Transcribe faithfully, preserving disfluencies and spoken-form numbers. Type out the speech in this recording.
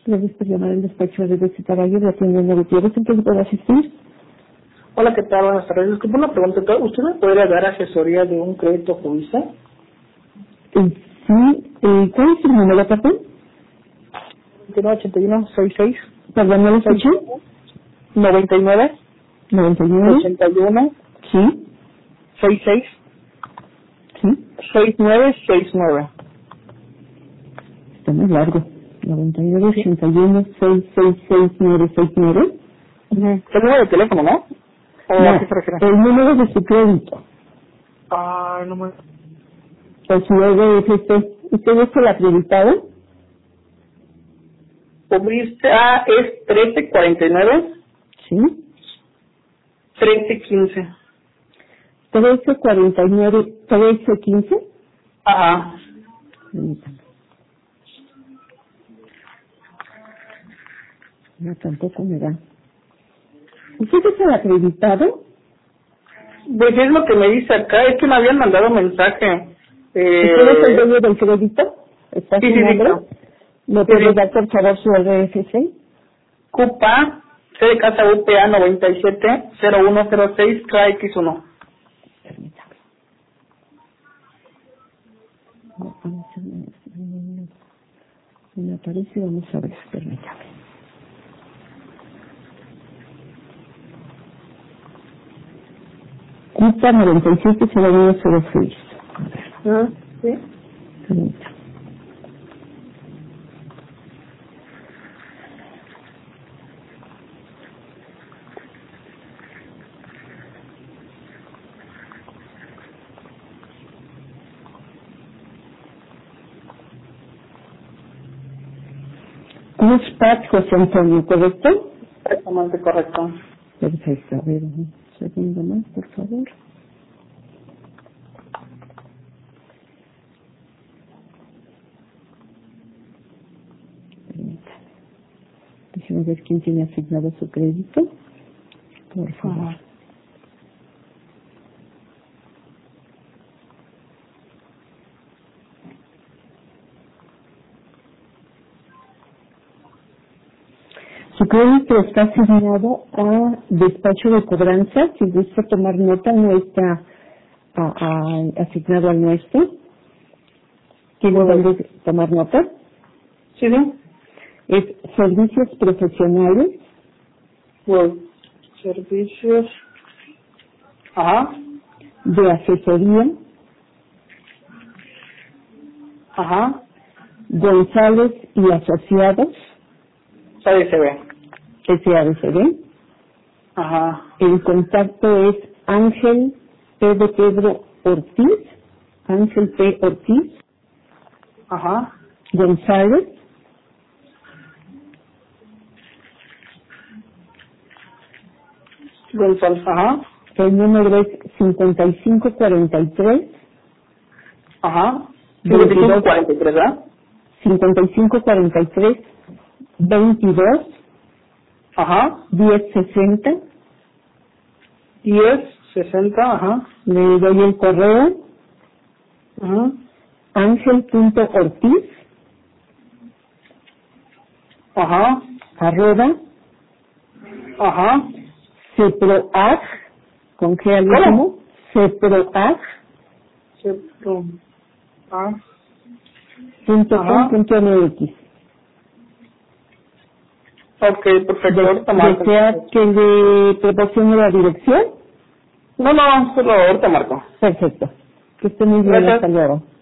Gracias por llamar al despacho de Betsy Caballero, la tienda de Gutiérrez. ¿En qué le puedo asistir? Hola, ¿qué tal? Buenas tardes. Disculpe una pregunta. ¿Usted me podría dar asesoría de un crédito judicial? Eh, sí. Eh, ¿Cuál es su número, perdón? veintinueve ochenta y uno sesenta y seis Perdón, ¿no lo escuché? noventa y nueve noventa y nueve. ochenta y uno Sí. sesenta y seis Sí. sesenta y nueve sesenta y nueve. Está muy largo. noventa y nueve ochenta y uno seis seis seis nueve seis nueve. Uh-huh. El número de teléfono, ¿no? ¿O No, a qué se refiere? el número de su crédito. Ah, no me... O su E F C. ¿Usted es el acreditado? Cubriste... Ah, es trece cuarenta y nueve Sí. trece quince. trece cuarenta y nueve trece quince. Ajá. Permítame. No, tampoco me da. ¿Usted es el acreditado? Pues es lo que me dice acá. Es que me habían mandado mensaje. Eh... ¿Usted es el dueño del crédito? ¿Está Sí, su sí, sí, nombre? claro. ¿Me Sí, puede sí. dar por favor su R F C? Cupa, C de casa U P A noventa y siete cero uno cero seis K X uno. Permítame. No, no, no, no, no, no me aparece, vamos a ver, permítame. Cupa noventa y siete cero uno cero seis. A ver, Ajá, sí. permítame. Cruz Paz José Antonio, ¿correcto? Exactamente correcto. Perfecto, a ver, un segundo más, por favor. Permítame. Déjeme ver quién tiene asignado su crédito. Por favor. Ajá. Su crédito está asignado a despacho de cobranza. Si gusta tomar nota, no está a, a, asignado al nuestro. ¿Tiene Bueno. dónde tomar nota? Sí, sí. Es servicios profesionales Bueno, servicios. Ajá. de asesoría Ajá. González y Asociados, Sabe se ve. S A D C B. Ajá. El contacto es Ángel P. de Pedro Ortiz, Ángel P. Ortiz Ajá. González, González. Ajá. el número es cincuenta y cinco cuarenta y tres, Ajá. cincuenta y cinco cuarenta y tres, ¿verdad? cincuenta y cinco cuarenta y tres, veintidós, Ajá. diez sesenta. diez sesenta. Ajá. Le doy el correo, Ajá. ángel.ortiz, Ajá. arroba, Ajá. ceproag, con G al último, ceproag, Cepro. Ah. punto com Ajá. punto m x. Ok, perfecto. Ahorita marco. ¿Desea que le proporcione la dirección? No, no, solo ahorita marco. Perfecto. Que esté muy bien, Gracias. hasta luego.